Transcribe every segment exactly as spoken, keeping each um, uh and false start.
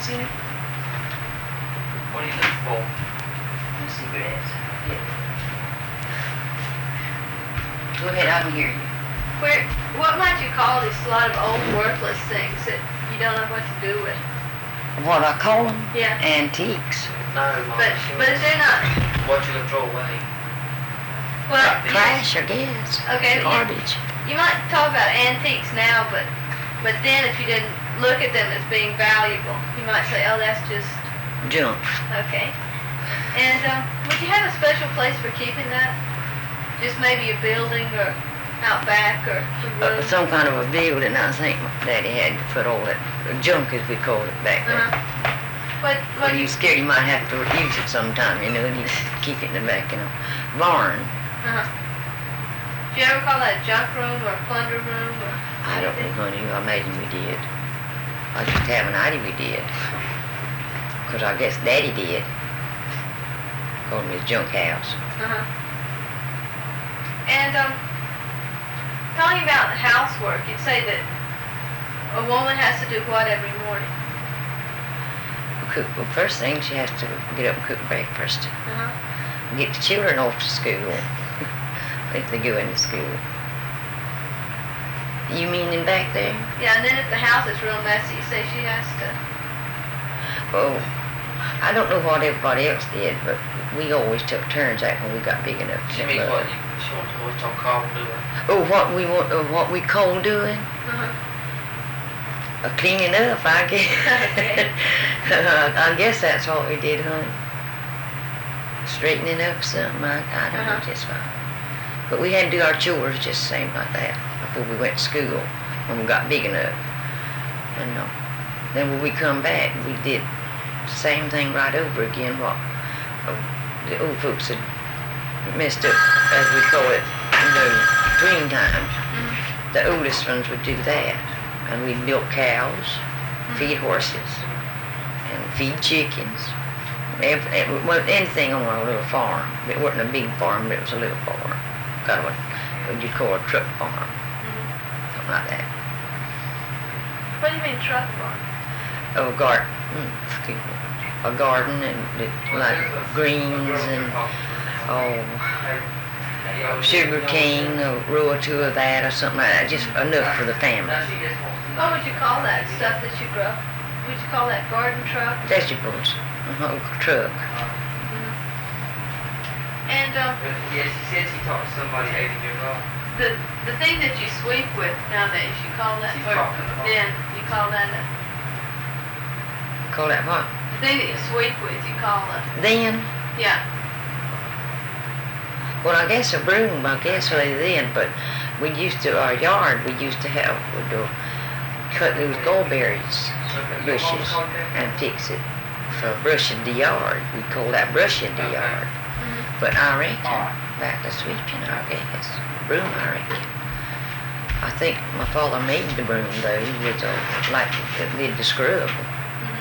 cigarettes in it? What are you looking for? No cigarettes. Yeah. Go ahead, I can hear you. Where, what might you call this a lot of old worthless things that you don't know what to do with? What I call them? Yeah. Antiques. No, Mom. But, but if they're not, What you gonna throw away? well, Trash, I guess. okay, you, Garbage. you might talk about antiques now, but, but then if you didn't look at them as being valuable, you might say, oh, that's just, Junk. okay. And, um, would you have a special place for keeping that? Just maybe a building or out back or a Uh, room? some kind of a building, I think my daddy had to put all that junk, as we called it back then. Uh-huh. What, what When do you, you scared you might have to use it sometime, you know, and you keep it in the back in a barn. uh-huh. Do you ever call that a junk room or a plunder room or? I don't know, honey. I imagine we did. I just have an idea we did. Because I guess Daddy did. Called me his junk house. Uh-huh. And, um, talking about housework, you'd say that a woman has to do what every morning? Cook, well, first thing, she has to get up and cook breakfast. Uh-huh. Get the children off to school. If they go into school. You mean in back there? Yeah, and then if the house is real messy, you say she has to, Oh, I don't know what everybody else did, but we always took turns out when we got big enough. to She means get what love. you, she wants to what's on call doing. Oh, what we want, uh, what we call doing? uh-huh. Uh, cleaning up, I guess. Okay. uh, I guess that's what we did, honey. Straightening up something, I, I don't know Uh-huh. just what. But we had to do our chores just the same like that before we went to school, when we got big enough. And uh, then when we come back, we did the same thing right over again, what uh, the old folks had messed up, as we call it, you know, dream times. Mhm. The oldest ones would do that. And we'd milk cows, feed horses, and feed chickens. Ev- It wasn't anything on a little farm. It wasn't a big farm, but it was a little farm. Kind of a, what you'd call a truck farm, Mhm. something like that. What do you mean truck farm? Oh, a garden, mm, excuse me, a garden and it, like greens and oh, sugar cane, a row or two of that or something like that, just enough for the family. What would you call that stuff that you grow? Would you call that garden truck? Vegetables, uh-huh, truck. Mhm. And, um, Yeah, she said she talked to somebody eighty years old. the, the thing that you sweep with nowadays, you call that, She's or talking about- then you call that a, Call that what? the thing that you sweep with, you call a, Then, yeah. well, I guess a broom, I guess really then, but we used to, our yard, we used to have, we'd uh, cut those gallberries bushes and fix it for brushing the yard. We call that brushing the yard. Mhm. But I reckon, back to sweeping, I guess, broom, I reckon. I think my father made the broom though, with uh, like, it did the scrub. Mhm.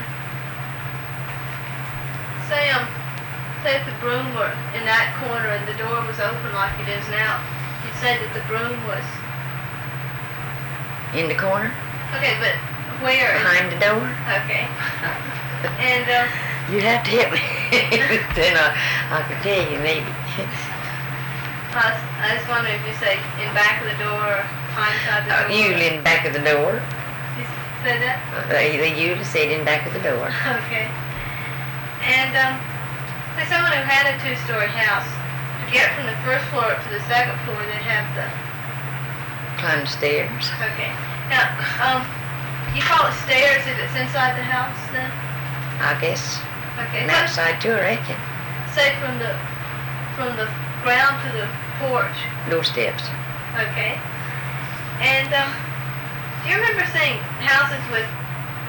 Say, um, say if the broom were in that corner and the door was open like it is now, you'd say that the broom was, In the corner, okay, but where? is- behind the door. Okay. And, uh, You'd have to help me, then I, I could tell you maybe. I was, I was wondering if you say in back of the door or inside the Uh, door. usually in the back of the door. You said that? Uh, They, they usually said in back of the door. Okay. And, um, say someone who had a two-story house, to get from the first floor up to the second floor, they'd have the, Climb the stairs. okay. Now, um, you call it stairs if it's inside the house then? I guess. Okay. And outside too, I reckon. Say from the, from the ground to the porch. Doorsteps. Okay. And, um, do you remember seeing houses with